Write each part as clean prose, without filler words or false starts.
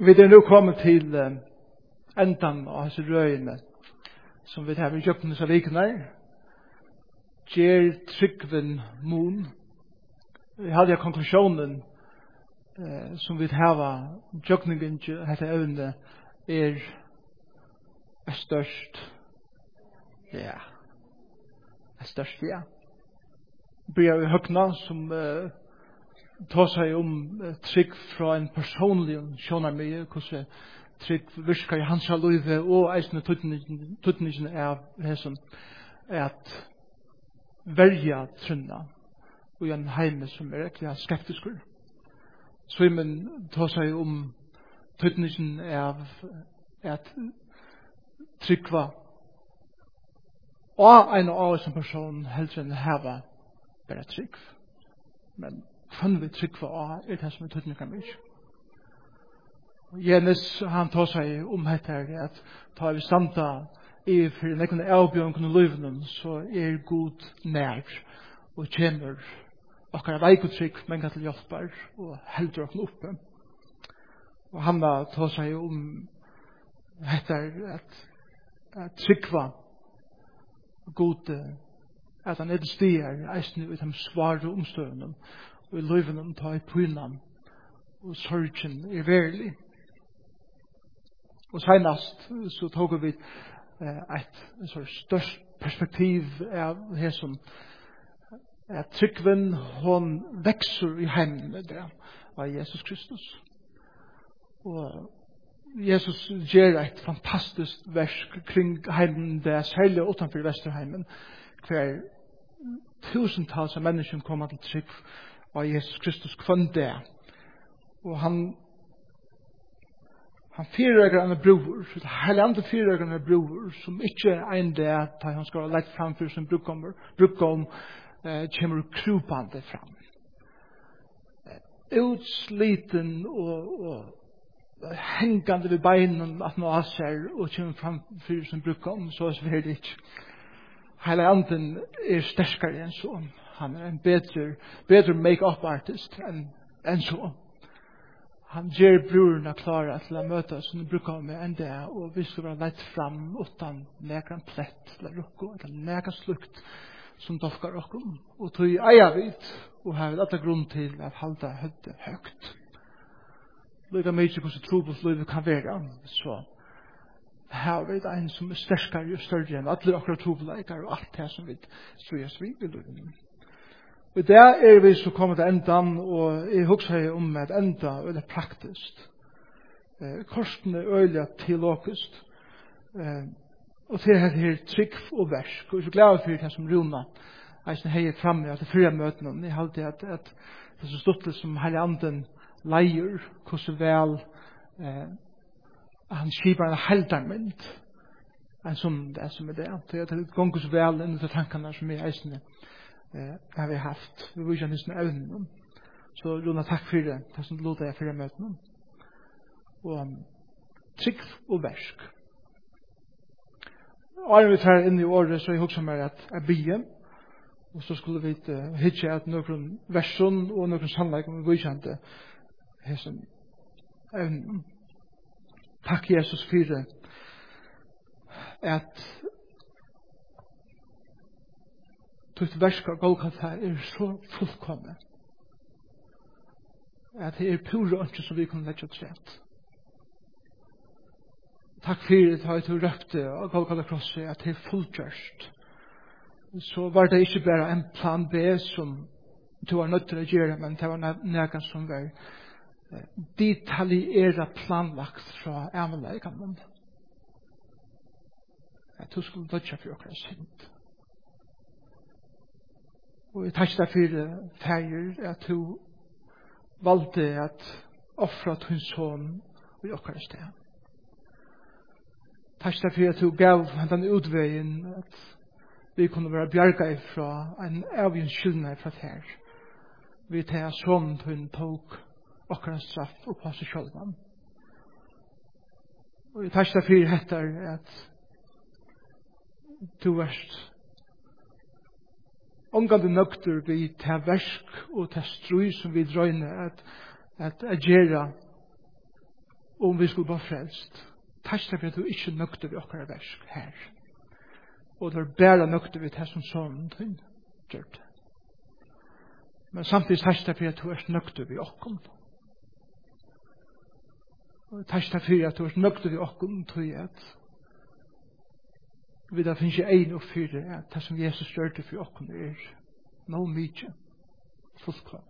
Vi er nu kommet til endan av hans røyene som vi har i jøkken av vikene. Gjer tryggven mon. Vi hadde konklusjonen som vi har jøkkningen til dette evne er størst. Ja. Størst, ja. Blir vi høgna som tar seg om trygg fra en personlig sjånarmie, hvordan trygg virker i hans liv, og eisende tøtningen av hesson, at verja trunna og i en heime som er ekkert skeptisk. Svimmen tar seg om tøtningen av at tryggva og en av oss som person helst enn heva bare trygg. Men kan vi tryggva av det som er tøtningen mye. Jenes, han tar seg om dette at tar vi standa i for nekkene avbjørn og løyvnen, så er god nær og kjenner okkar veikotrykk, men til hjelper og heldur okkar oppe. Og han tar seg om dette at tryggva god at han er stier eisne ut de svare omstøvnen og i løyvnen tar i pynan og sorgen er verlig. Og senast så tog vi et størst perspektiv av det som at tryggven hon vekser i heimen med det av Jesus Kristus. Og Jesus gjør et fantastisk versk kring heimen det er særlig utenfor Vesterheimen hver tusentals av mennesker kommer til trygg av Jesus Kristus kvann det. Og han fyrrøker en bror, hele andre fyrrøker en bror, som ikke er en det at han skal ha lett fram for sin brukkom kommer krupande fram. Utsliten og hengande ved beinen at nå aser og kommer fram for sin brukkom, så er det ikke. Hele anden er sterskere enn så. Han er en bedre make-up artist enn så. Han gjør brorna klara til å møte som de bruker med enn det, og vi skal være lett fram utan nekran plett eller rukko, eller nekran slukt som dofkar okkom. Og tog eier vidt, og har vi alle grunn til å halda høyde høgt. Lika mykje hvordan trobult livet kan være, så har vi en som er sterskere og større enn alle okra trobulleikar og alt det som vi strøyes vi i livet. Og der er vi så kommet til endan, og jeg husker om at enda er det praktisk. Korsen er øyelig teologisk. Og til det her trygg og versk. Og jeg er så glad for det som Runa eisen heier framme til fria møtene. Jeg halte at det er så stort som hele anden leier, hvordan vel han skiper en heldarmynd. En sånn det som er det. Det er gong så vel inn til tankene som er eisende. Har vi haft. Vi vil ikke ha nesten evnen. Så Runa, takk for det. Takk som du låter jeg for det møtene. Og trygg og versk. Og vi tar inn i året, så jeg husker meg at jeg bygger. Og så skulle vi hitje at noen versjon og noen sannleik om vi kjente hessen evnen. Takk Jesus for det. At tutt versk av Golgata er så fullkomne at det er pure ønske som vi kunne legge oss rett. Takk for det at du røpte av Golgata krosset at det er fullgjørst. Så var det ikke bare en plan B som du var nødt til å gjøre, men det var noe som var detaljeret planlagt fra evenleikene. At du skulle dødja for okra synd. Og jeg takk deg for feir at du valgte at offra din son i okkar sted. Takk deg for at du gav den utveien at vi kunne være bjerga ifra en avgjøn skyldnad fra her. Vi tar sånn din tog okkar straff og på seg sjølvan. Og jeg takk deg for etter at du varst omgående nøkter vi til versk og til strøy som vi drøyner at gjøre om vi skulle være frelst. Takk for at du ikke nøkter vi okkara versk her. Og du er bare nøkter vi til som sånn ting gjør det. Men samtidig takk for at du er nøkter vi okkom. Og takk for at du er nøkter vi okkom til at vi da finnes en og fire at det som Jesus gjør det for okkom no mykje fullklart.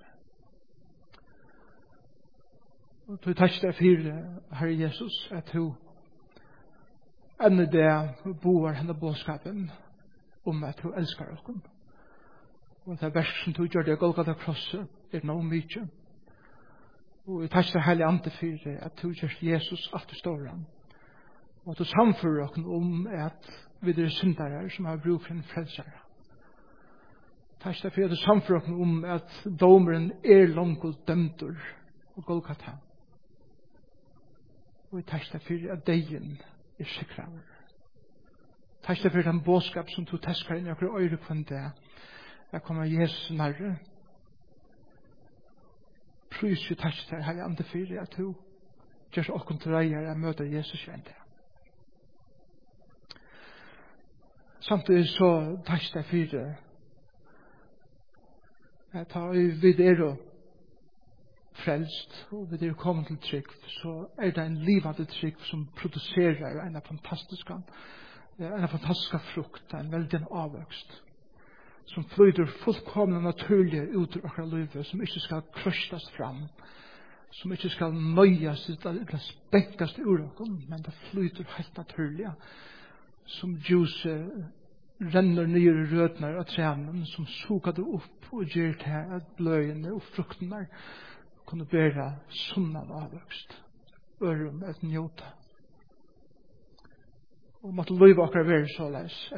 Og du takk for Herre Jesus at du enda det boer henne bådskapen om at du elskar okkom. Og det versk som du gjør det Golgata krosset no mykje. Og vi takk for Herre ante for at du gjør Jesus alt du står om. Og at du samfører okkom om at vi syndere som har brug for en frelsere. Takk for at du samfører okkom om at domeren langt og dømter og Golgata. Og vi takk for at degen sikraver. Takk for den bådskap som du teskar inn i okkur øyre kvann det. Jeg kommer Jesus nærre. Prys jo takk for Herre ande for at du gjør så okkur til reier jeg møter Jesus igjen det. Samtidig så takk for at vi og frelst og vi kommet til trygg så det en livande trygg som produserer en fantastisk frukt, en veldig avvøkst som flyter fullkomne naturlig ut ur akkurat livet, som ikke skal krøstas fram, som ikke skal nøyas eller spenkast ur okkom, men det flyter helt naturlig som juice renner ned i rødner av trænen, som suger det opp og gjør til at bløyene og fruktene kunne bære sunnan avvøkst, ørum et njota. Og måtte løyve akkurat være såleis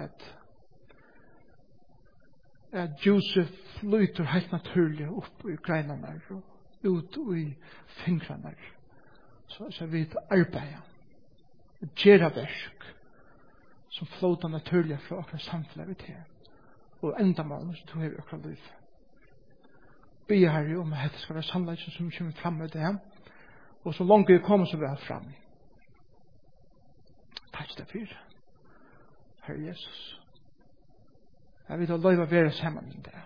at juice flyter helt naturlig opp i greinene og ut i fingrene. Så vi arbeider, gjøre versk som flåter naturlig fra akkurat samfunnet til og enda mål som du har akkurat liv. Be Herre om at det skal være sannleggen som kommer fram med det og så langt vi kommer så vel fram. Takk deg for Herre Jesus. Jeg vil da løyve være sammen med det.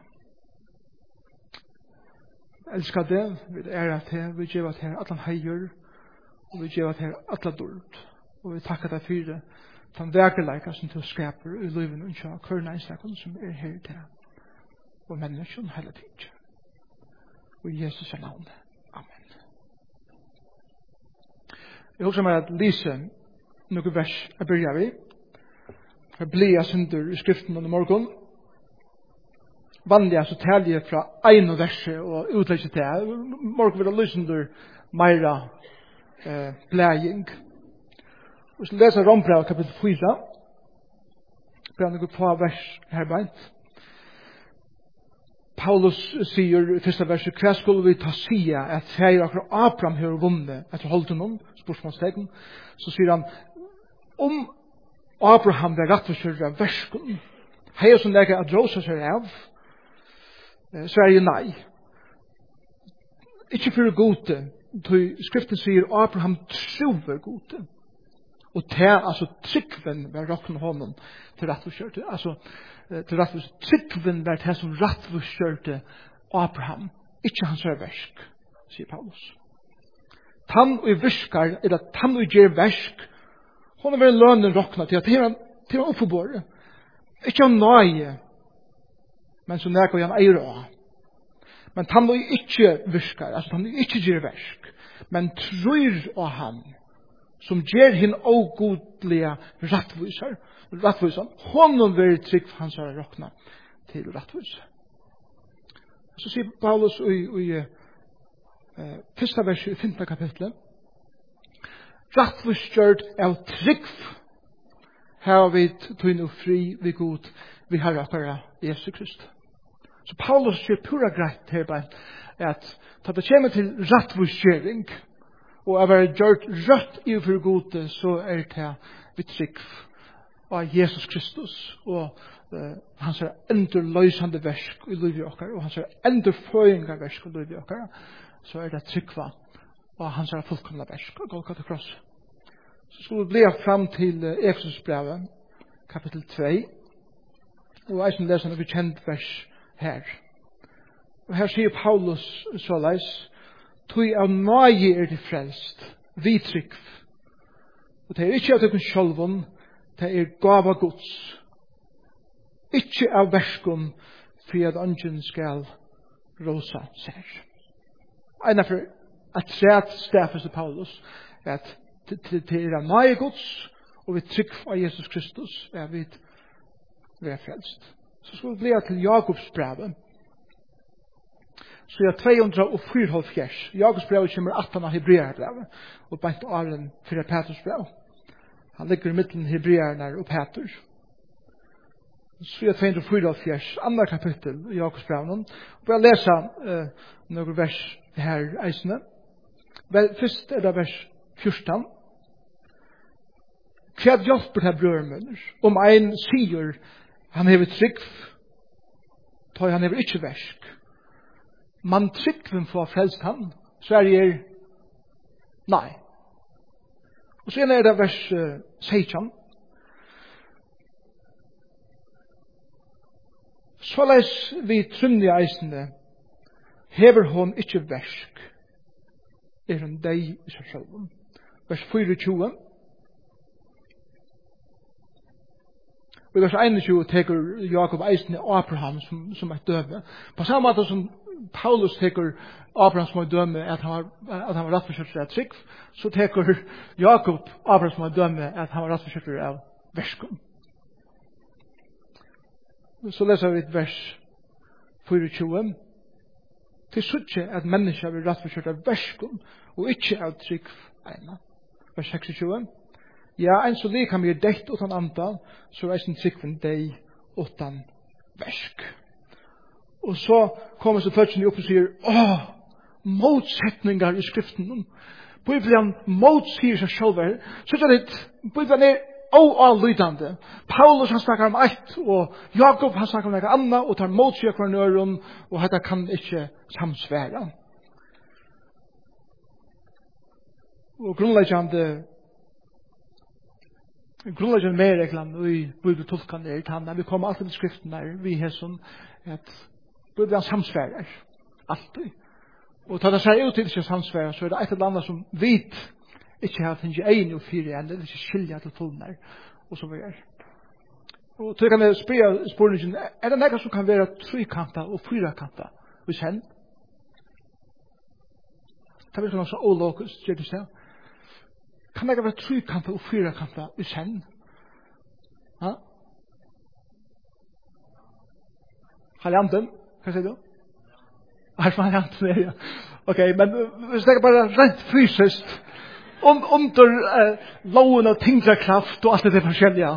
Jeg elsker det, vi ærer til, vi gjør til alle heier, og vi gjør til alle dård. Og vi takker deg for det, den verkeleika som du skaper i livet og ikke hver nærmeste som her til. Og menneskene hele tiden. Og i Jesus navn. Amen. Jeg husker meg at Lise, noen vers jeg begynner vi. Jeg blir synder i skriften under morgen. Vanlig så taler jeg fra en verset og utlegger til. Morgen vil jeg lyse under meira blæging. Og så leser jeg Rombrevet kapitel 4. Blir noen på vers her beint. Paulus sier i første verset, hva skulle vi ta sige at feir akkurat Abraham har vunnet etter holdt honom, spørsmålstegn, så sier han, om Abraham var rettforskjøret av versken, hei som legger at rosa seg av, så det nei. Ikke for gode, skriften sier Abraham trover gode, og det altså tryggven var rokken honom til rettforskjøret, altså til rettvis tryggven var det som rettvis kjørte Abraham, ikke hans versk, sier Paulus. Tann og virkar, eller tann og gjør versk, hon har vært lønnen råkna til at han oppforbåret. Ikke han nøye, men så nærker han eier av. Men tann og ikke virkar, altså tann og ikke gjør versk, men tror av han, som gjør hinn ågodlige rettviser, honom vil trygg for hans råkna til rettviser. Så sier Paulus i første vers i 15. kapitlet, rettvisgjørt av trygg her vi tog noe fri vi god vi har akkurat Jesus Kristus. Så Paulus sier pura greit her bare at da det kommer til rettvisgjøring og å være gjort rødt i for gode så det vi trygg av Jesus Kristus og hans endurløysande versk i livet okkar og hans endurføyinga versk i livet okkar så det tryggva og hans er fullkomna versk og Golgata kross. Så skulle vi bli fram til Efesusbrevet, kapitel 2, og jeg som leser noe kjent vers her. Og her sier Paulus såleis, «Tui av nøye er det frelst, vi trygg, og det er ikke av dere sjølven, det er gava Guds, ikke av verskon, for at ungen skal rosa seg.» En av at sæt stafes til Paulus, at det er av nøye Guds, og vi trygg av Jesus Kristus, er vi frelst. Så skal vi bli til Jakobs brevet, så er 244. Jakobs brev kommer 18 av Hebreerbrevet, og bænt åren for Petrus brev. Han ligger i midten Hebreerne og Petrus. Så er 244, andre kapittel i Jakobs brev. Og jeg leser noen vers her eisene. Først er det vers 14. Hva hjelper til brødrene? Om en sier han hever trygg, tar han hever ikke versk. Man tryggven for frelst han, så er det nei. Og så er det vers 16. Så leis vi trunne eisende, hever hon ikke versk, er hun deg i seg selv. Vers 24. Og i vers 21 teker Jakob eisende Abraham som et døme. På samme måte som Paulus teker Abraham som et døme at han var rettforskjøttet av trygg, så teker Jakob Abraham som et døme at han var rettforskjøttet av verskom. Så leser vi et vers 24. Til suttje at mennesker vil rettforskjøttet av verskom og ikke av trygg ena. Vers 26. Ja, en så lik han blir dekt utan antal, så er sin tryggven deg utan versk. Og så kommer så først opp og sier, motsetningar i skriften. Bibelen motsier seg selv. Så er det, Bibelen er oavlydande. Paulus han snakker om ett, og Jakob han snakker om noe annet, og tar motsier hver nøren, og dette kan ikke samsvære. Og grunnleggende medreglene i bibeltolkene er tannet. Vi kommer alltid til skriften der, vi har sånn, at Bibelen samsværer alltid. Og ta det seg ut til ikke samsværer, så er det et eller annet som vet ikke har finnet en og fire igjen, det er ikke skilja til fullen der, og så videre. Og så kan jeg spørre spørningen, er det noe som kan være trykanta og fyrakanta hos henne? Det er så ologisk, gjør det seg. Kan det være trykanta og fyrakanta hos henne? Ja? Har jeg anden? Hva sier du? Har jeg anden? Ja. Ok, men hvis det er bare rent fysisk, under loven av tyngdekraft og alt det forskjellige.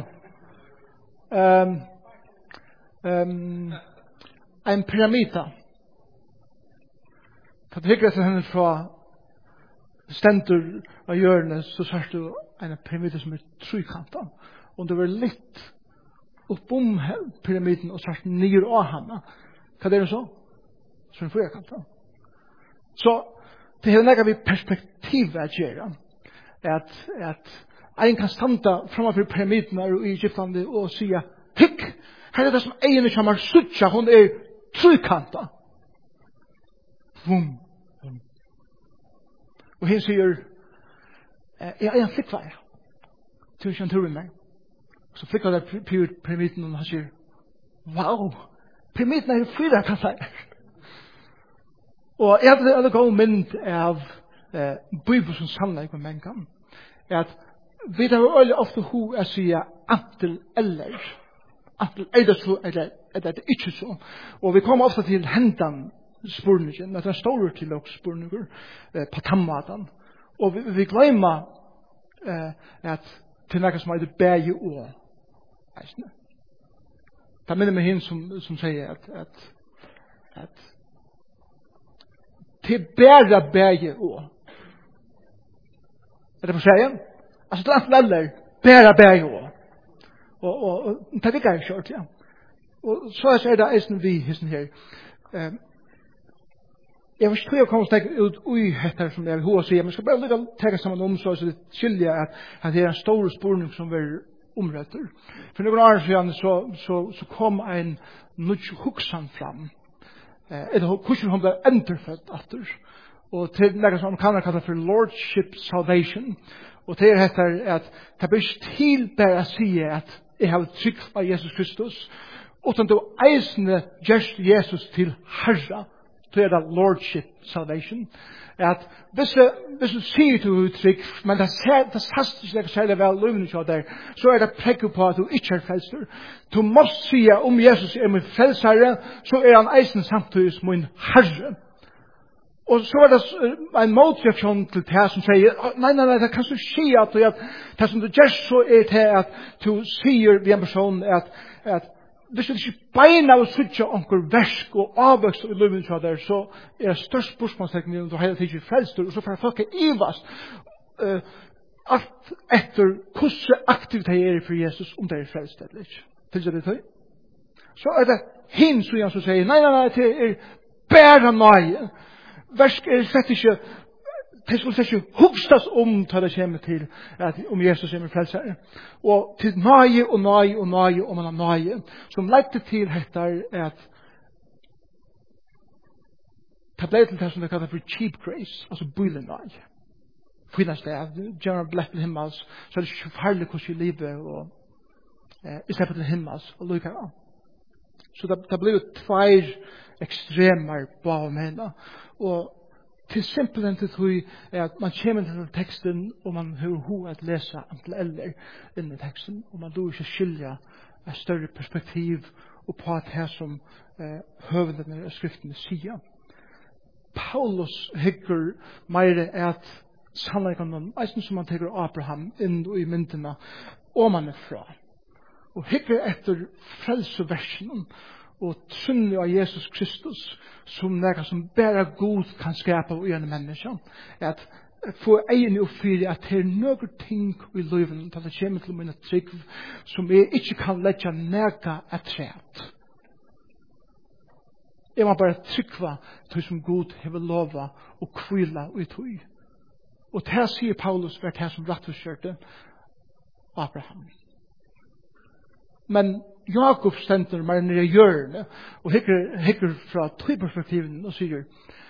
En pyramida. Kan du hikke til henne fra stendur av hjørnet, så ser du en pyramida som er trykanta. Og det var litt oppom pyramiden og sart nyer av henne. Hva er det så? Så er det fyrakanta. Så det er noe vi perspektivet at gjøre. At en kan standa framfor pyramiden og i Egypten og sige, hikk, her er det som egen kommer suttja, hun er trykanta. Vum. Og hun sier, jeg er en flikkvær. Til ikke en tur i meg. Så flikker det pyramiden og han sier, wow, pyramiden er 4 kanter. Og jeg hadde en god mynd av Bibelen som sannleik med mennesken. At vi tar veldig ofte ho å si antil eller. Antil er det så, eller er det ikke så. Og vi kommer ofte til hendan spurningen, at det er store til oss spurninger på tammaten. Og vi glemmer at til noe som er det bæge ord. Det minner meg henne som sier at til bære bæge ord. Er det for seg? Altså det er alt eller bære bæge ord. Og det er ikke kjørt, ja. Og så er det eisen vi hissen her. Jeg vet ikke hva jeg kommer til å ut ui etter som jeg vil hva sier, men jeg skal bare lykke tega sammen om så det skiljer at det er en stor spurning som vil omrøtter. For noen år siden så kom en nødt huksan fram. Hvordan hun ble enderfødt atter. Og til noe som kan kalla for Lordship Salvation. Og det heter at det blir til bare å si at jeg har trygg av Jesus Kristus, utan du eisende gjørst Jesus til Herre. Det er det Lordship Salvation. At hvis du sier du er trygg, men det sast ikke særlig vel løvende til der, så er det prekket på at du ikke er frelster. Du må si om Jesus er min frelsere, så er han eisen samtidig som min Herre. Og så er det en motreaksjon til det som sier, nei, det kan du si at det som du gjør så er det at du sier ved en person at hvis du ikke beina og sutja onker versk og avvøkst i løven til der, så er det størst spørsmålstekning om du hele tiden frelster, og så får folk ivast alt etter hvordan aktivt det er for Jesus om det er frelst eller ikke. Tilsett det til? Så er det hinn som sier, nei, det er bare nøye. Versk er slett ikke, det skulle slett ikke hugstas til det kommer til at om Jesus er med frelsere. Og til nøye og man har nøye, som leite til dette at det ble til det som det kallet for cheap grace, altså bøylig nøye. Finnes det, gjør man blett til himmels, så er det ikke farlig hvordan livet og i stedet til himmels og lykker av. Så det ble tvær ekstremer på å mene. Og til simpelthen til tog er at man kommer til teksten og man hører ho at lese antal eller inn i teksten og man då ikke skilja et større perspektiv og på at det som høvendene av skriftene sier. Paulus hygger mer at sannleggen eisen som man teker Abraham inn i myndene og man fra. Og hygger etter frelseversen og trunnig av Jesus Kristus som noe som bare Gud kan skapa i en menneske. At få egen oppfyrir at det er noen ting i livet til det kommer til mine trygg som jeg ikke kan legge nega etræt. Jeg må bare tryggva til som Gud hever lova og kvila i tog. Og det sier Paulus var det som rettforskjørte Abraham. Men Jakob stender mer nere i hjørnet og hikker fra tog-perspektiven og sier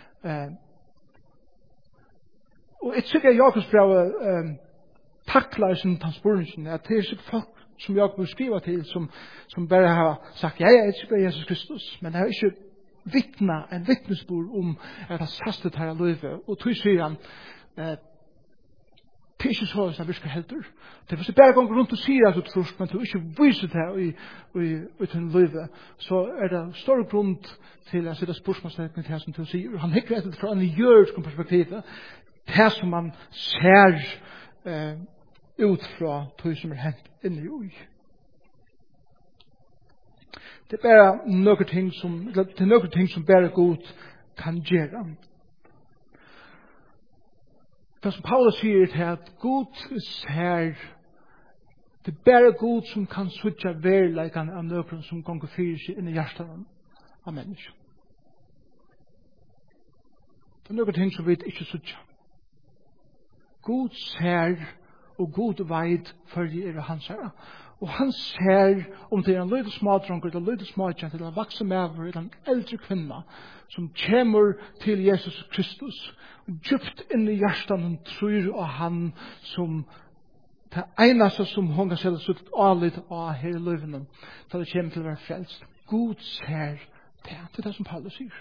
og jeg tykker Jakobs brev takler sin transporten at det er ikke folk som Jakob skriver til som bare har sagt jeg tykker Jesus Kristus men det er ikke en vittnesbord om at det sastet her av livet og tog sier han det er ikke så som virker helter. Det er hvis du bare går rundt og sier at du tror, men du ikke viser det i din livet, så er det stor grunn til å sitte spørsmålstegn til det som du sier. Han hikker etter fra en jødisk perspektiv, det som man ser ut fra det som er hendt inni i. Det er bare noen ting som bare Gud kan gjøre. Det som Paulus sier til at Gud ser det er bare Gud som kan sutja verleikan av nøkron som gonger fyrir seg inn i hjertan av mennesker. Det er noen ting som vi ikke sutja. Gud ser og Gud veit for de er hans herre. Og han ser om det er en lite smadronker, eller en lite smadjent, eller en vaksen maver, eller en eldre kvinna som kommer til Jesus Kristus og djupt inn i hjertan og tror av han som det eneste som hun kan sette sitt alit av her i løyvene til det kommer til å være frelst. Gud ser det. Det er det som Paulus sier.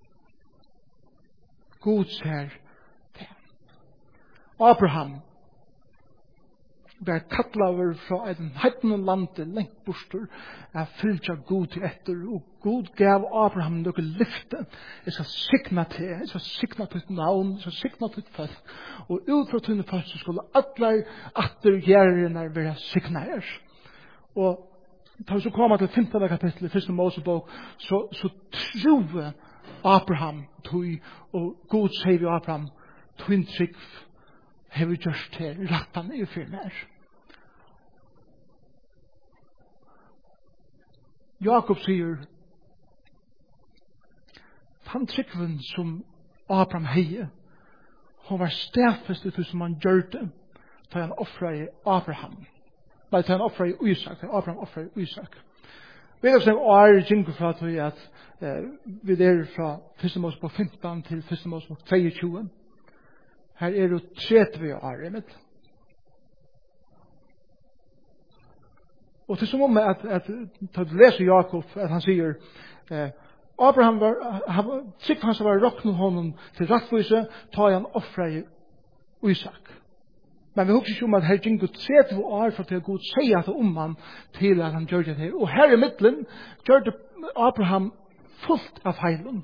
Gud ser det. Abraham var kattlaver fra en heitende lande lengt borster er fyllt av Gud etter og Gud gav Abraham noe lyfte jeg skal sikna til et navn jeg skal sikna til et folk og ut fra tunne folk så skulle alle attergjerrene være sikna her og da vi så kommer til 15. kapittel i 1. Mosebok så troe Abraham tog og Gud sier vi Abraham tog en trygg har vi gjort til rattan i firmer. Jakob sier han tryggven som Abraham heie. Hon var stedfest ut som han gjør det. Da han offrer i Abraham. Nei, da han offrer i Isak. Da Abraham offrer i Isak. Vi er som er jingle fra at vi er fra 1. Mosebok 15 til 1. Mosebok 22. Her er det 30 år i mitt. Og det er som om at du leser Jakob, at han sier Abraham var sikkert han som var råknet honom til rattvise, ta han offret i Isak. Men vi husker ikke om at her gikk ut 30 år for til Gud sier at om han til at han gjør det her. Og her i midtelen gjør det Abraham fullt av feilen.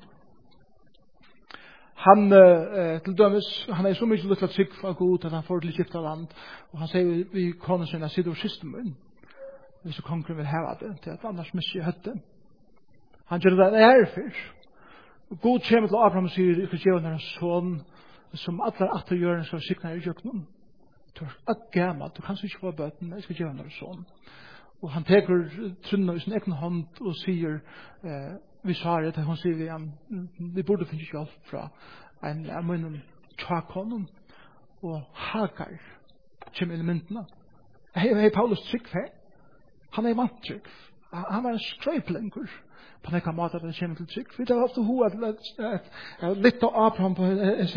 Han, til dømes, han er så mye lytt til trygg fra Gud at han får til Egyptaland. Og han sier vi konen sin at sitter og systemen. Hvis kongen vil heve det, til at annars misser jeg høtte. Han gjør det en ærefyr. God kommer til Abraham og sier, ikke gjør en sånn, som alle atter gjør en skal sikne i jøknen. Du er gammel, du kan ikke få bøten, men jeg skal gjøre en sånn. Og han teker trunna i sin egen hånd og sier, vi svarer til, hun sier vi, vi burde finne hjelp fra en av munnen tjakonen, og Hagar kommer inn i myndene. Hei, Paulus trygg her. Han er vant trygg. Han var en skrøyplengur på nekka måte at han kommer til trygg. Vi tar ofte ho at litt av Abraham på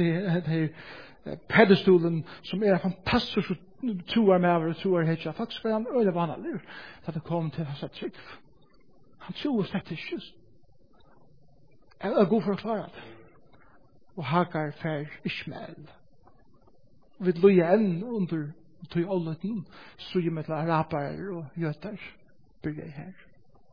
pedestolen som er fantastisk troer med over og troer hetja. Faktisk var han øyne vanlig da det kom til hans trygg. Han tror slett ikke. Jeg er god for å klare det. Og Hagar fer Ishmael. Vi løyer enn under tog olleten, stod med araber og jøter, bygger jeg her.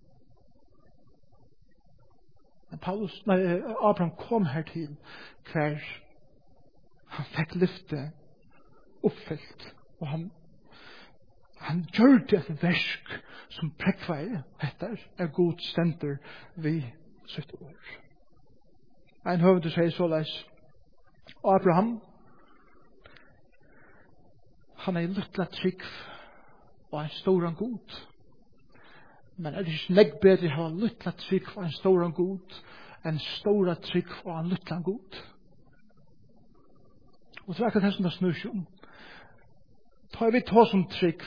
Men Abraham kom her til hver han fikk lyfte oppfyllt, og han gjør det et versk som prekveier etter er god stenter vi sitt år. En høvende sier såleis, Abraham, han er lyttla trygg og en stor god. Men er det ikke legg bedre å ha lyttla trygg og en stor god enn stor trygg og en lyttla god? Og det er akkurat det som det snur seg om. Tar vi ta som trygg,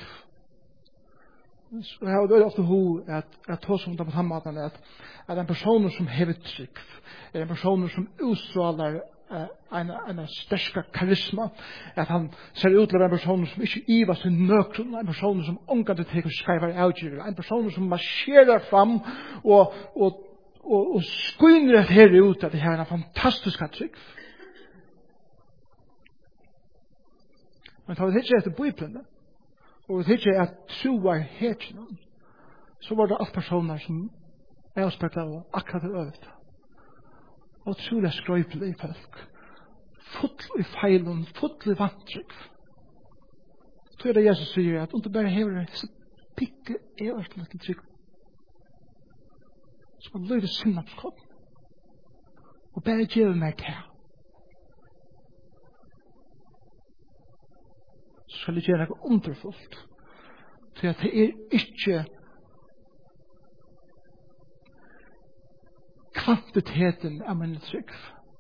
så har det ofte ho at ta som det på samme måten at en person som hever trygg er en person som utstrålar en sterska karisma, at han ser ut til en person som ikke iver sin nøkron, en person som omgående teker skreiver avgjører, en person som marscherer fram og skuiner her ut at det her er en fantastisk trygg. Men tar vi ikke etter Bibelen, og vi ikke at troer hetene, så var det alt personer som er avspeklet av akkurat det øvrigt. Og trolig skrøypelig folk. Full i feilen, full i vantrykk. Så er det Jesus sier at om du bare hever det, så pikke øverst litt trykk. Så man løyder sinnapskopp. Og bare gjør meg til. Så skal det gjøre noe underfullt. Så at det er ikke kvantiteten av min trygg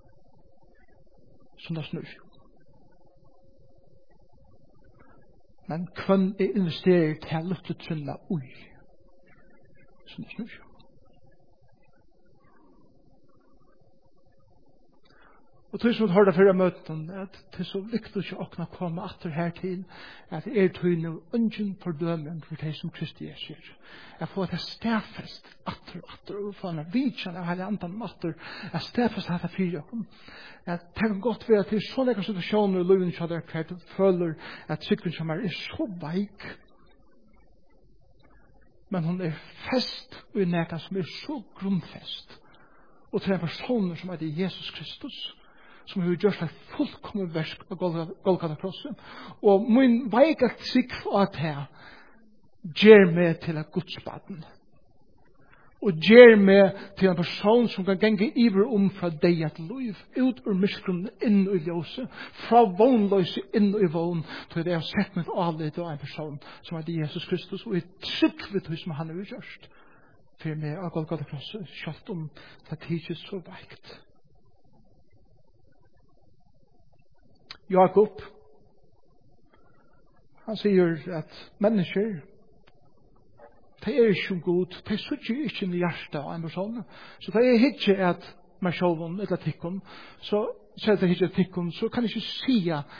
som det snur seg. Men hvem er investeret til å løfte trilla ui som det snur seg. Og det som vi hørte før av møten, at det er så viktig å åkne å komme atter her til, at det er tog noe ungen fordømmen for det som Kristi er sier. Jeg får det stedfest atter, og få en vidkjent av hele andan atter, jeg stedfest hatt av fire. At det kan godt være til sånne situasjoner i livet som dere føler at sykven som er så veik, men hun er fest og i nærkant som er så grunnfest. Og til en person som er Jesus Kristus, som har gjort et fullkommen versk av Golgata-krossen. Og min veika trygg av det gjør meg til en gudsbaden. Og gjør meg til en person som kan genge iver fra deg til liv. Ut ur miskunn inn i ljøse. Fra vognløse inn i vogn. Til det har sett mitt avled av en person som er Jesus Kristus. Og jeg trygg ved det som han har gjort. For meg av Golgata-krossen. Kjalt om det tidlig så veikt. Jakob, han sier at mennesker, de ikke god, de sutter ikke inn i hjertet av en person. Så det ikke at meg selv eller tikkun, så sier det ikke tikkun, så kan jeg ikke si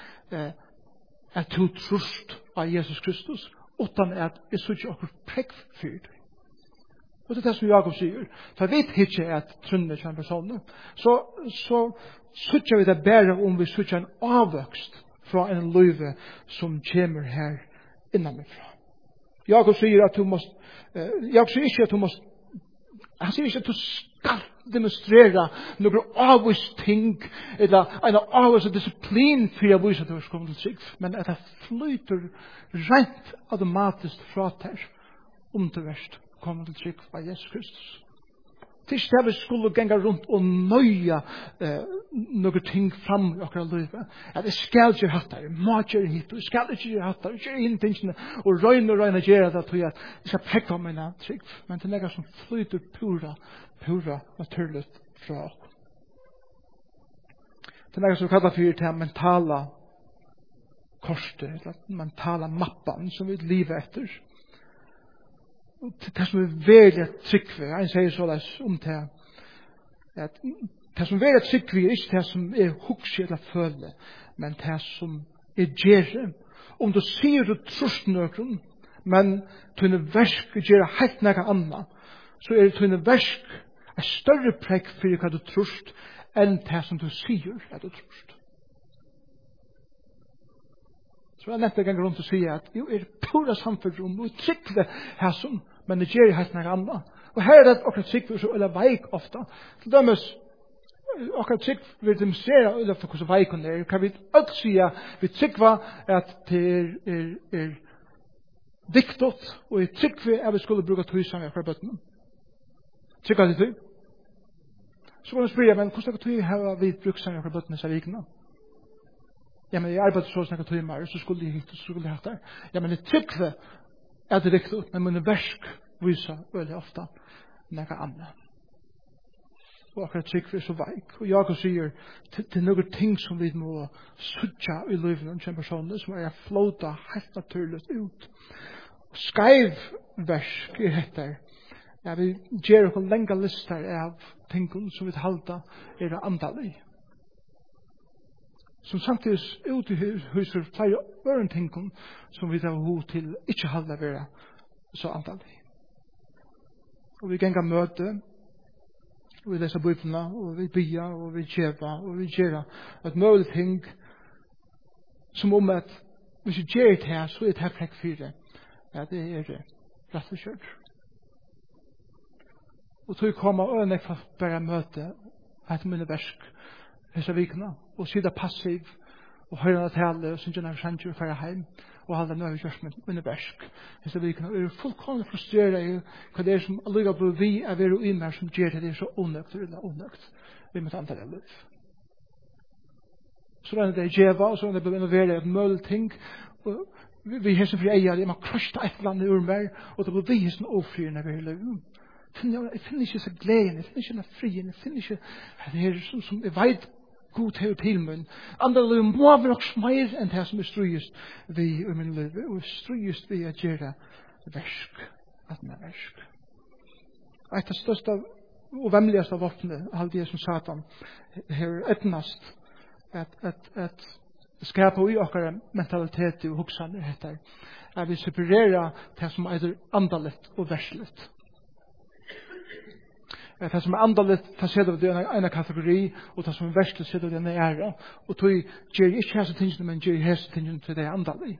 at du trust av Jesus Kristus, utan at jeg sutter okkur prekk for det. Og det er det som Jakob sier. For jeg vet ikke at trunner til en person, så sutter vi det bare om vi sutter en avvøkst fra en løyve som kommer her innanfra. Jakob sier at du måste, Jakob sier ikke at du måste, han sier ikke at du skal demonstrere noen avvist ting, eller en avvist disiplin for å vise at du er kommet til trygg, men at det flyter rent automatisk fra der, om det verst kommer til trygg av Jesus Kristus. Det er ikke det vi skulle genge rundt og nøye noen ting fram i akkurat livet. At jeg skal ikke hatt det, jeg må gjøre hit, og jeg skal ikke hatt det, gjøre inn tingene, og røyne gjøre det til at jeg skal pekke om mine trygg. Men det er noe som flyter pura naturlig fra oss. Det er noe som vi kaller for det mentala korset, eller mentala mappan som vi lever etter. Det som veldig tryggve, han sier såleis om det, at det som veldig tryggve er ikke det som hugsi eller føle, men det som gjerre. Om du sier du trust nøkron, men tøyne versk gjerre helt nega anna, så det tøyne versk større prekk for hva du trust, enn det som du sier at du trust. Så jeg nevnte en gang rundt og sier at jo pura samfunn om, og tryggve her som, men det gjør helt noe annet. Og her det akkurat tryggve så eller veik ofta. Til dømes, akkurat tryggve vil demonstrere eller for hvordan veik hun kan vi alt sige, vi tryggve at det diktot, og i tryggve vi skulle bruke tøysang fra bøttene. Tryggve det tøy? Så kan du spørre, men hvordan tøy har vi brukt sang fra bøttene så vikene? Ja, men jeg arbeider så snakket tøymer, så skulle jeg hit, og så skulle jeg hatt der. Ja, men det tryggve er det riktig, men mine versk viser veldig ofte noe annet. Og akkurat tryggve er så veik. Og Jakob sier til noen ting som vi må sutja i livet om en person som flåta helt naturligt ut. Skeiv versk er dette. Ja, vi gjør noen lenge lister av ting som vi halda er andalig. Som samtidig ut i huset flere øren ting som vi tar hod til ikke halda være så andalig. Og vi gengar møte, og vi leser bøyplene, og vi bya, og vi kjeva, og vi gjør et mulig ting som om at hvis vi gjør det her, så er det her prekk fire. Ja, det er rett og kjørt. Og tog komme og øyne for bare møte etter mine versk hese vikene, og sida passiv, og høyre tale, og synes jeg når vi kjenner for hjem, og halde nå har vi gjort med mine versk hese vikene, og er fullkomlig frustreret i hva det er som alligevel blir vi er ved og imer som gjør det så onøkt, eller onøkt, vi med andre liv. Så er det djeva, og så er det blir innoveret et mulig ting, og vi hese fri eier, det er man krøsta et eller annet ur mer, og det blir vi hese ofri når vi er liv. Jeg finner ikke så gleden, jeg finner ikke den frien, jeg finner ikke det her som jeg vet god til tilmunn. Andre liv må være nok mer enn det som strøyest vi i min liv, og strøyest vi at gjøre versk, at man er versk. Et av største og vemmeligste av våpnene, alt det som Satan her etnast, at skapa i okkar mentalitet og hoksaner heter, at vi separerer det som er andalett og verslet. Det som er andaligt, det setter vi i en kategori, og det som er verslet, setter vi i en ære. Og tog gjør ikke hese tingene, men gjør hese tingene til det andalige.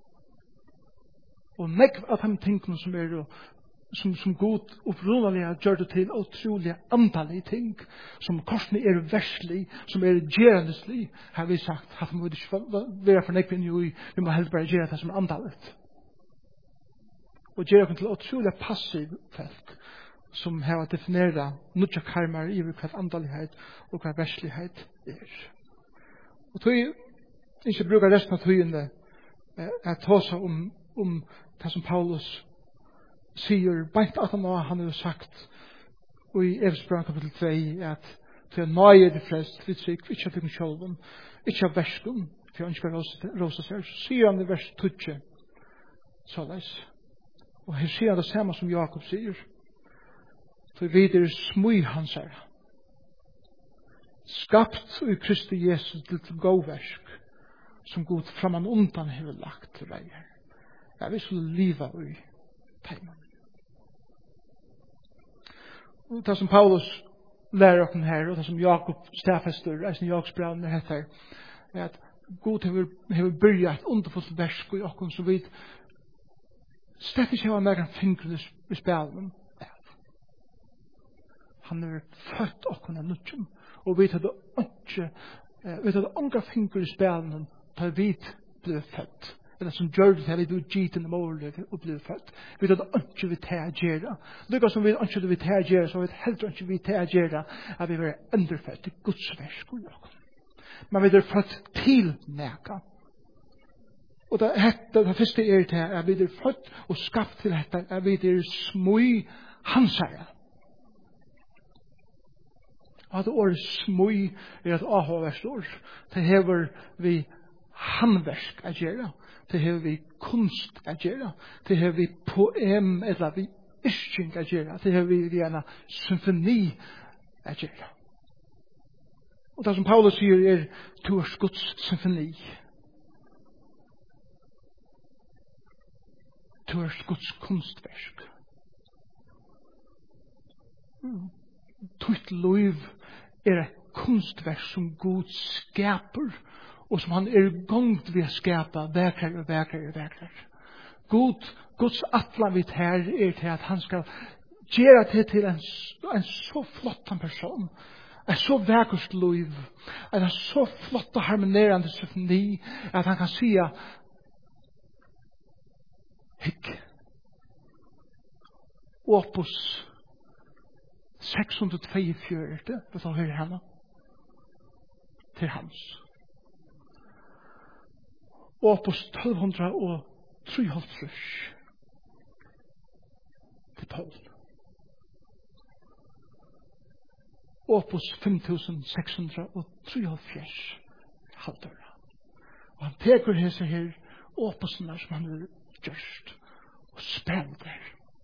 Og nekv av de tingene som er som god opprunnelige gjør det til utrolig andalige ting, som korsene er verslig, som er gjerandeslig, har vi sagt, at vi må ikke være for nekv inn i, vi må helst bare gjøre det som er andaligt. Og gjøre det til utrolig passiv folk, som har definert nødja karmar i hva andalighet og hva verslighet er. Og tog ikke bruker resten av togene at ta seg om det som Paulus sier, beint at han har sagt i Efesbrevet kapitel 2 at til nøye det flest vi trygg, ikke av dem sjølven, ikke av versken, for jeg ønsker rosa seg. Så sier han i vers 20, så leis. Og her sier han det samme som Jakob sier. For vi smui hans her. Skapt i Kristi Jesus til gåversk, som god framan undan hever lagt til veier. Jeg vil skulle liva i teimen. Og det som Paulus lærer oss her, og det som Jakob stafester, eisen Jakobsbraun heter, er at god hever byrjat underfullt versk i okken, så vi slett ikke har mer enn fingrene i spjalen. Han født okken av nuttjen, og vi hadde ånga fingre i spjalen da vi ble født. Eller som gjør det her, vi ble gitt inn i målet og ble født. Vi hadde ånga vi til å gjøre. Lykka som vi ånga vi til å gjøre, så vi heller ånga vi til å gjøre at vi var endrefødt i Guds versk. Men vi er født til neka. Og det første er til at vi er født og skapt til dette, at vi er smui hansare. Og at året smui er et avhåverst ord. Det hever vi handversk å gjøre. Det hever vi kunst å gjøre. Det hever vi poem eller vi isching å gjøre. Det hever vi en symfoni å gjøre. Og det som Paulus sier er Tors Guds symfoni. Tors Guds kunstverk. Tutt liv er et kunstverk som Gud skaper, og som han er gongt ved å skape vekere og vekere og vekere. Guds atlan vidt her er til at han skal gjøre det til en så flott person, en så vekert liv, en så flott og harmonerende symfoni, at han kan si hikk opus 642, det tar høyre henne, til hans. Opus 1253, til Paul. Opus 5673, halvdøra. Og han teker hese her opusene som han har gjørst, og spiller der.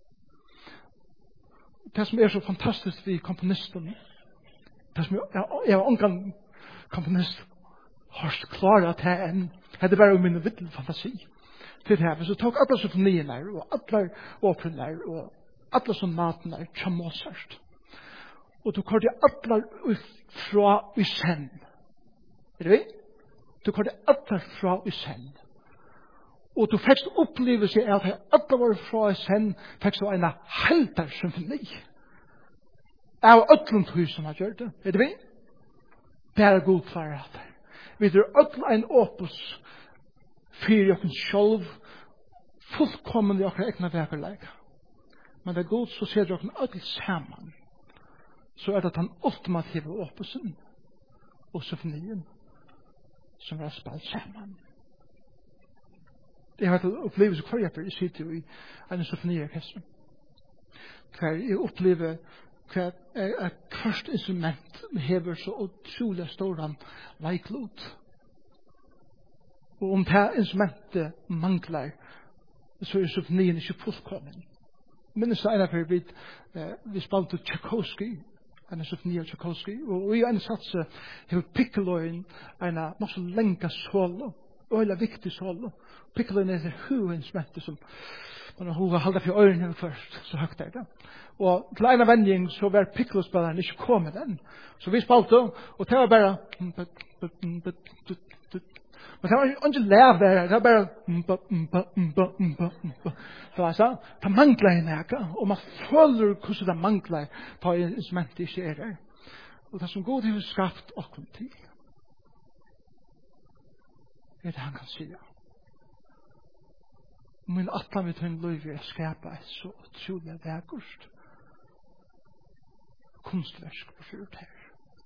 Det som er så fantastisk ved komponisten, det som jeg har omgang komponist har klaret til en, det er bare min vittel fantasi til det her. Hvis du tok alle symfoniene og alle operene og alle sonatene til Mozart, og du korte alle fra i send. Er det vi? Du korte alle fra i send. Og du fikk opplevelse av at alle var fra i send, fikk du en helter symfoni. Av ødlund hus som har gjort det. Er det vi? Det er god klarer at det. Vi er ødlund en opus for jokken sjolv, fullkommen i okra egna vekerleika. Men det er god så ser jokken ødlund saman. Så er det den ultimative opusen og symfonien som er spalt saman. Jeg har hatt opplevelse hver jeg sitter i en symfoniorkester. Hver jeg opplever hver hvert instrument hever så utrolig stor leiklot. Og om det instrumentet mangler, så er symfonien ikke fullkommen. Minnes det ene for vi spalte Tchaikovsky, en symfoni av Tchaikovsky, og i en satse hever piccoloen en nok så lenge solo, og en viktig solo. Piccoloen er det hovedinstrumentet som man har holdt for øynene først, så høyt er det. Og til en av vending så var piccolospilleren ikke kommet den. Så vi spalte, og det var bare men det var ikke lav der, det var bare det mangler en eka, og man føler hvordan det mangler på instrumentet ikke er der. Og det som God har skapt åkken til, er det han kan sige. Min atlan vi tøyn løyver er skapa et så utrolig vekkurst kunstverk på fyrt her.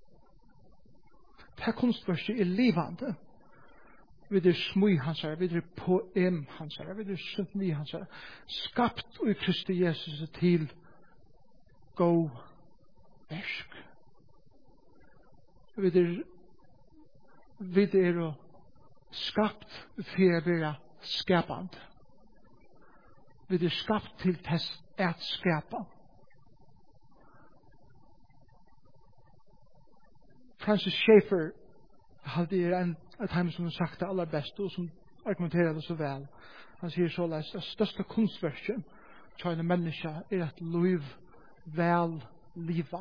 Det kunstverket er livande. Vi er smui hans her, vi er poem hans her, vi er symfoni hans her, skapt i Kristi Jesus til gå versk. Vi er skapt for å være skapende. Vi skapt til tess at skapa. Francis Schaeffer hadde en time som har sagt det aller beste og som argumenterer det så vel. Han sier så at det største kunstverket til en menneske at liv vel liva.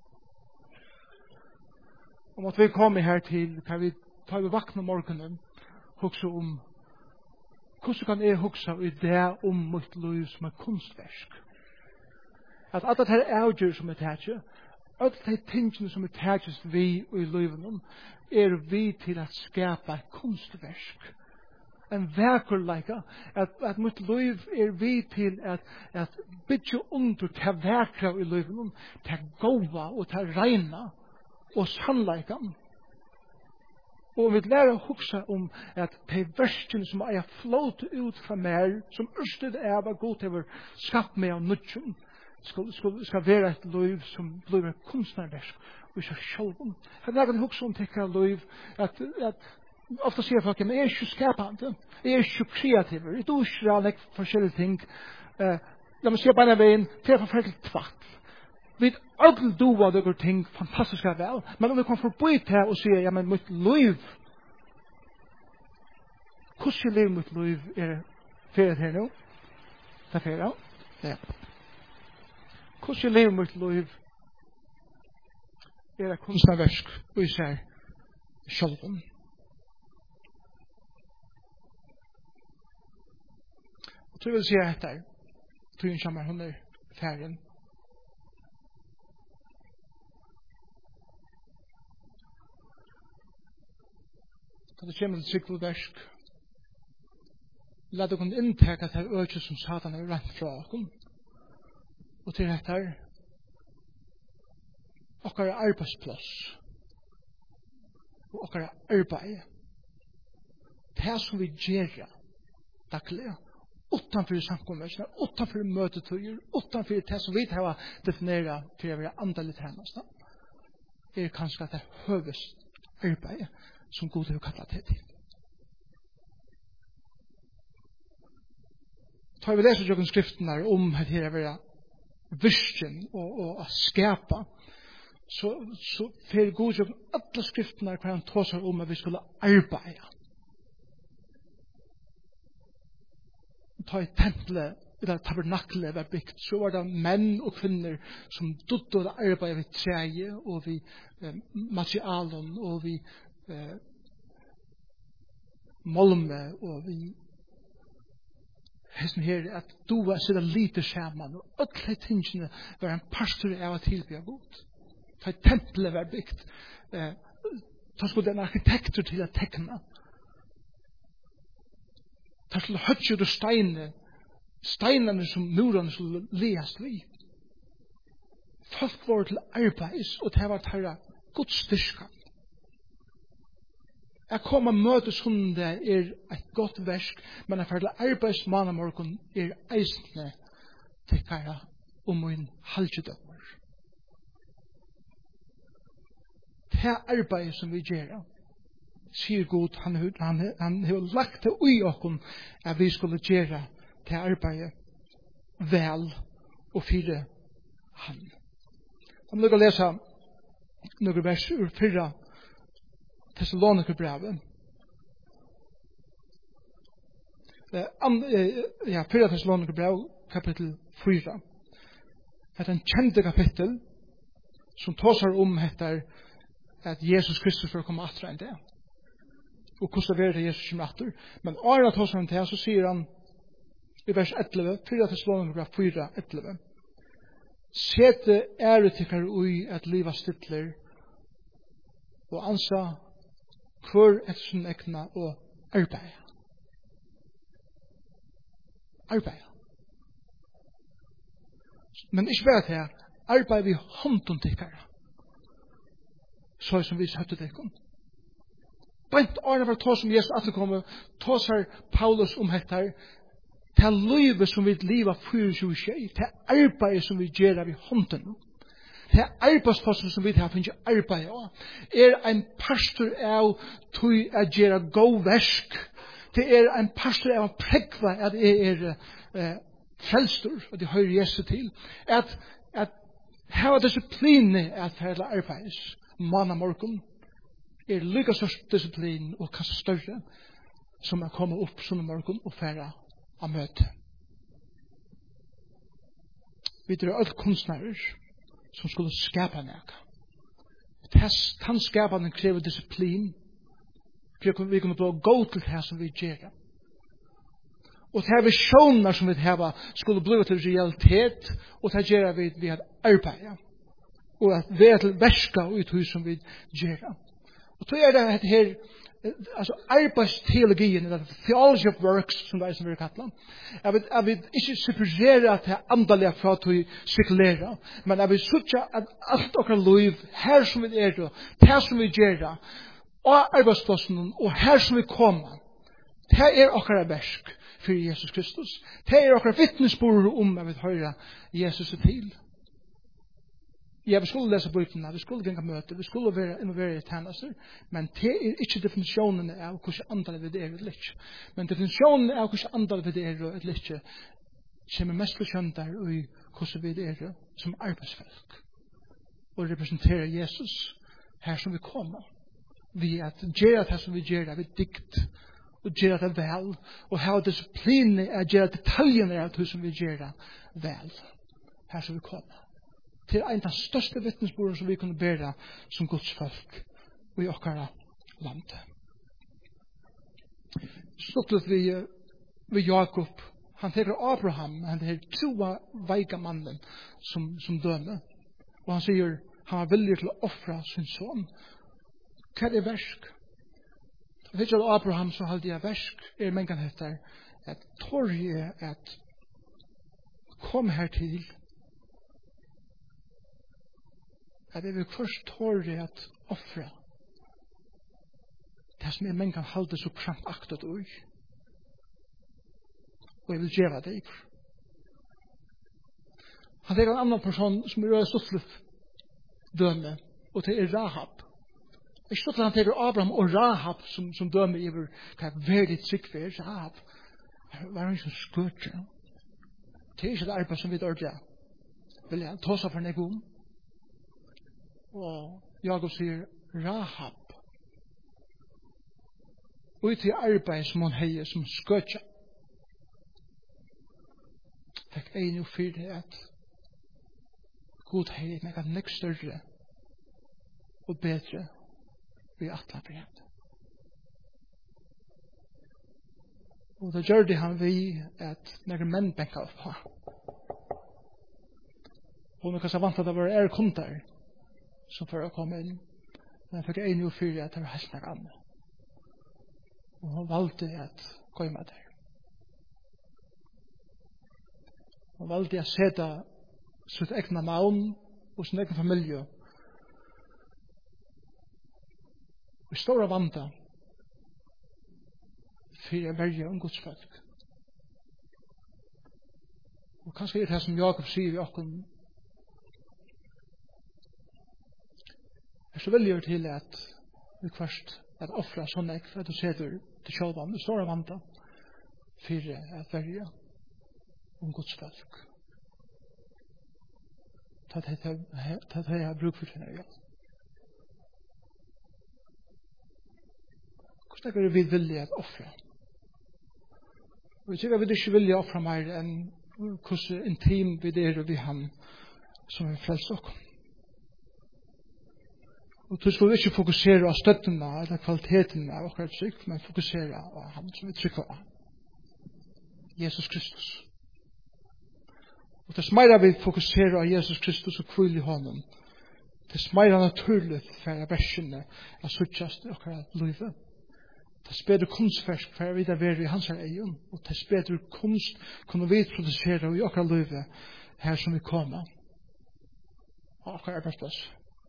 Om at vi kommer her til kan vi ta vi vakna morgenen hugsa hvordan kan jeg hugsa i det mitt liv som kunstverk. At alt det her avgjør som tager alt de tingene som tages vi i livet vi til at skapa et kunstverk. En verkerleika at mitt liv vi til at bygge under til verkra i livet til gåva og til reina og sannleikan. Og vi lærer å huske at de verskene som er flått ut fra meg, som ørsted av at god til å skape meg av nødgjøn, skal være et liv som blir et kunstnerverk og ikke selv. Jeg lærer å huske til liv at ofta sier folk, men jeg er ikke skapende, jeg er ikke kreativ, jeg er ikke alle forskjellige ting. La meg si på en veien, det er forferdelig tvatt. Vi alle doa dere ting fantastiske vel, men om vi kan forbi til og sier, ja, men mitt liv, hvordan liv mitt liv ferdig her nå? Det er ferdig, ja. Hvordan liv mitt liv kunstnerverk og i seg sjølven. Og så vil jeg si etter, tog kommer hun ferdig. Da det kommer til sykkelversk, la dere innteke at det er øyne som Satan er rent fra dere. Og til dette okkar arbeidsplass og okkar arbeid. Det som vi gjør daglig, utanfor samkommersen, utanfor møtetøyer, utanfor det som vi har definert til å være andelig tjeneste, kanskje at det høyest arbeid som Gud har kallat det til. Tar vi leser jo skriften her at det er være virken og skapa, så fer Gud jo alle skriftene hver han tåser at vi skulle arbeide. Ta i tempelet, eller tabernaklet var byggt, så var det menn og kvinner som dødde å arbeide ved treje og ved materialen og ved molme og vi hesten her at du var sitta lite sammen og alle tingene var en pastor av at tilbya god. Ta tempelet var byggt. Ta skulle en arkitektur til å tekna. Ta skulle høtje og steinene som murene skulle least vi. Folk var til arbeids og det var til godstyrkan. Jeg kommer møte sundet et godt versk, men jeg ferdig arbeidsmannamorgon eisne tekkara min halvdømmer. Det arbeidet som vi gjør, sier Gud, han har lagt det i okken at vi skulle gjøre det arbeidet vel og fire han. Om du kan lese noen vers ur 4 Thessalonikerbrevet. 4 Thessalonikerbrev, kapittel 4. Det er en kjente kapittel som tåser etter at Jesus Kristus får komme atter enn det. Og hvordan det er Jesus kommer atter. Men året tåser han til, så sier han i vers 11, 4 Thessalonikerbrev 4, 11. Sete æretikere ui at liva stittler og ansa hver et sin egna og arbeid. Arbeid. Men ikke bare til arbeid vi hånden tikkere. Så som vi søtte tikkene. Bent årene for tå som Jesus atterkommer, tåser Paulus hettar til livet som vi lever 24, til arbeidet som vi gjør vi hånden. til arbeidsplassen som vi har finnet arbeid av, en pastor av tog å gjøre god versk. Det en pastor av prekva at frelstor, og det hører Jesu til, at hava disiplin at færla arbeids, manna morgon, lika størst disiplin og kanskje større, som komme opp sånne morgon og færa av møte. Vi alle kunstnærer som skulle skapa nega. Han skaparen krever disiplin, vi kunne bli gå til det som vi gjør. Og det visjoner som vi har skulle bli til realitet, og det gjør vi ved at arbeide, og at vi til verska ut hus som vi gjør. Og så det her, altså arbeidsteologien, eller theology of works, som det som vi kallar. Jeg vil ikke separere til andalige fra til sekulære, men jeg vil sutja at alt okkar liv, her som vi det som vi gjør, og arbeidsplassen, og her som vi kommer, det okkar versk for Jesus Kristus. Det okkar vittnesbord om jeg vil høre Jesus til. Ja, vi skulle lese bøkene, vi skulle gjenga møte, vi skulle være involveret i tjenester, men det ikke definisjonen av hvordan andre vi eller ikke. Men definisjonen av hvordan andre vi eller ikke kommer mest til kjønn der i hvordan vi som arbeidsfolk. Og representerer Jesus her som vi kommer. Vi gjør det som vi gjør, vi dikt, og gjør det vel, og ha disiplin gjør detaljene av det som vi gjør det vel, her som vi kommer. Til en av de største vittnesbordene som vi kunne bære som Guds folk i okkara land. Sluttet vi Jakob, han teker Abraham, han er troa veika mannen som døme, og han sier han var villig til å offre sin son. Hva versk? Og det er Abraham så halde jeg versk, mengan heter at torget at kom her til at jeg vil først tåre at offre det som menn kan halde så krampaktet ui. Og jeg vil gjøre det. Han er en annan person som stuttelig døme, og det Rahab. Jeg stuttelig han teker Abraham og Rahab som døme i hva veldig trygg for Rahab. Var han som skurt. Det ikke det arbeid som vi dør det. Vil jeg ta seg for negum? Og Jakob sier Rahab ut i arbeid som hun heier som skøtja fikk en og fire at god heier meg at nek større og bedre vi atla bredt og da gjør det han vi at nek menn benka opp på og nek er vant at det var kunder som for å komme inn. Men jeg fikk en og fire at det var helst noe annet. Og hun valgte at gå med der. Hun valgte at sette sitt egna navn og sin egen familie. Og stora vanta for å verge Guds folk. Og kanskje det som Jakob sier i okken så viljer til at vi først at offra sånn ek for at du setter til kjølvann det står av vanta for at verja Guds folk ta det jeg bruk for denne hvordan er vi villige at offra og jeg tykker vi ikke villige offra mer enn hvordan intim vi og vi han som er frelst okkur. Og så skal vi ikke fokusere på støttene eller kvaliteten av akkurat trygg, men fokusere på han som vi trykker av. Jesus Kristus. Og det mer vi fokuserer på Jesus Kristus og kvile i hånden, det mer naturlig for versene av suttjast i akkurat livet. Det bedre kunstverk for vi der være i hans egen, og det bedre kunst kunne vi produsere i akkurat livet her som vi kommer. Og akkurat arbeidsplass.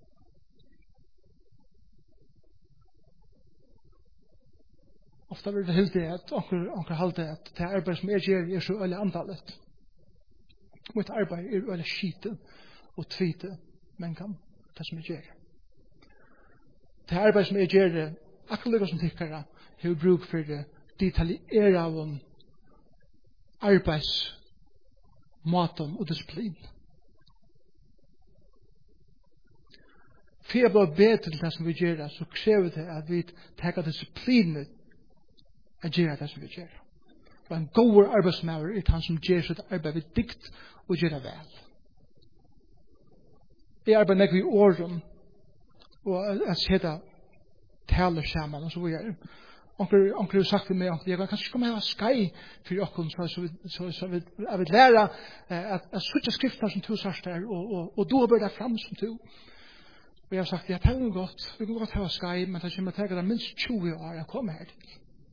Ofta vil det helt det at onker halde at det arbeid som jeg gjør så øyelig antallet. Mitt arbeid øyelig skite og tvite men kan det som jeg gjør. Det arbeid som jeg gjør, akkurat som tykkere, har bruk for detaljere av arbeidsmåten og disiplin. For jeg blir bedre til det som vi gjør, så krever det at vi tar disiplinen at gjøre det som vi gjør. Og en god arbeidsmaver er han som gjør sitt arbeid ved dikt og gjør det vel. Jeg arbeider ikke i åren og jeg ser det taler sammen og så videre. Onkel har sagt til meg at jeg kan kanskje komme her og skai for dere så jeg vil lære at sutte skrifter som du sørst der og du har bør det frem som du. Og jeg har sagt, ja, det er godt. Vi kan godt ha skai, men det kommer til at det er minst 20 år jeg kommer her til.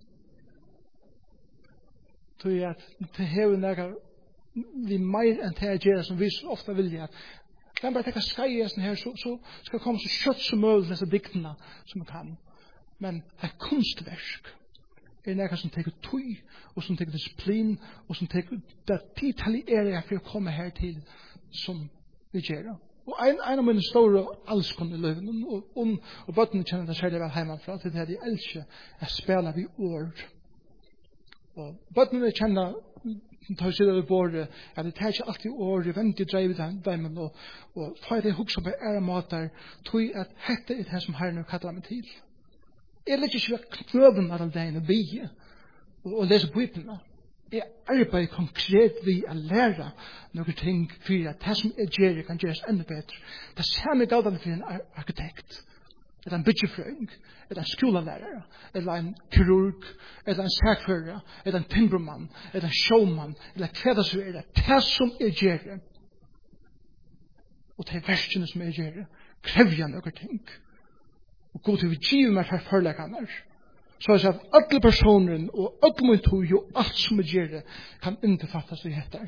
Så at det hever nægge vi mer enn til å gjøre som vi så ofte vil gjøre. Kan bare tenke skai i her, så skal komme så kjøtt som mulig disse diktene som vi kan. Men et kunstverk er nægge som teker tøy, og som teker disiplin, og som teker det detaljerede for å komme her til som vi gjør. Og en av mine store elskene i løven, og bøttene kjenner det særlig vel hjemmefra, til det at de elsker å spille vi år. Og bøttene kjenner, tar seg over båret, at det tar ikke alltid år, det venter å dreie dem, og for det hukser på ære måter, tror jeg at dette er det som Herren kaller meg til. Jeg liker ikke være knøven av den og bie, og lese Bibelen. Jeg arbeider konkret ved å lære noen ting for at det som jeg gjør kan gjøres enda bedre. Det samme er galt for en arkitekt, eller en byggjefrøyng, eller en skolelærer, eller en kirurg, eller en sakfører, eller en timbermann, eller en showman, eller hva det så er det. Det som jeg gjør, og det er verskene som jeg gjør, krever jeg noen ting. Og god til å gi meg for forleggene så er det at alle personer og alle min tog og alt som jeg gjør kan innbefattes i dette.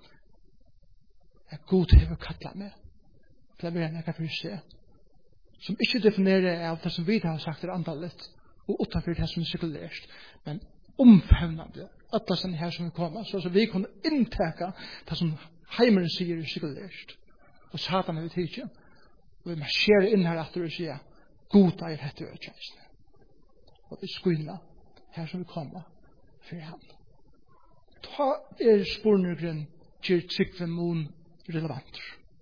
Jeg god til å kalle meg til å være noe for å se som ikke definerer av det som vi har sagt antallet og utenfor det som er sekulært, men omfavnende alle sånne her som vi kommer, så vi kunne innteke det som heimeren sier er sekulært og satan har vi tidligere og vi marsjerer inn her etter og sier god er dette økjøysene og vi skuina her som vi kommer for han. Ta spurningren til Trygve Moen relevant.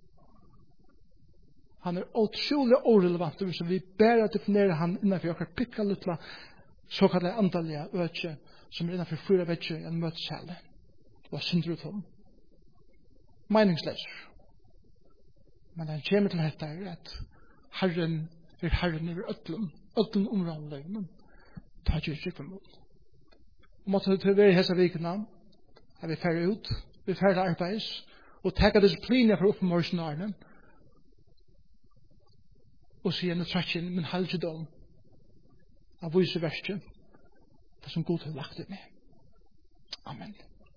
Han er utrolig orelevant hvis vi bare definerer han innenfor akkurat pikka litt såkallet antallige økje som er innenfor 4 vekker i en møtesale og synder ut om. Meningsleser. Men han kommer til dette at Herren er Herren over ødlen områdene ta ikke Trygve Moen. Og måtte det være i hese vikene at vi færre ut, vi færre arbeids, og teka disipliner for oppmårsnarene, og sier nå trekken min helgedom av vise verste, det som god har lagt det med. Amen.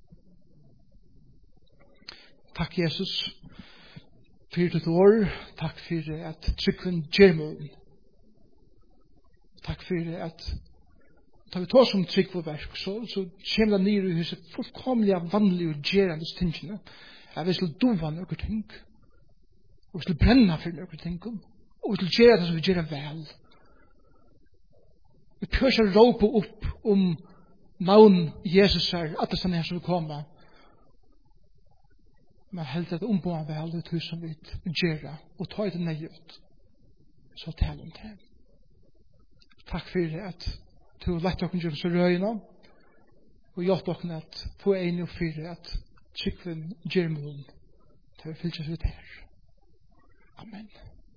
Takk Jesus for ditt år, takk for at Trygven Gjermund, takk for at da vi tar som trygg på verk, så kommer det ned i huset fullkomlig vanlige og gjerende tingene. Jeg vil til dova noen ting, og vi skal brenne for noen ting, og vi skal gjøre det som vi gjør vel. Vi prøver ikke å råpe opp om navn Jesus er, at det er sånn her som vi kommer. Men helt at omboen vel ut hus som vi gjør, og ta det nøye ut. Så tal om det. Takk for at du har lagt dere til røyene, og gjort dere at få en og 4 at Trygven Gjermund til å fylle seg ut her. Amen.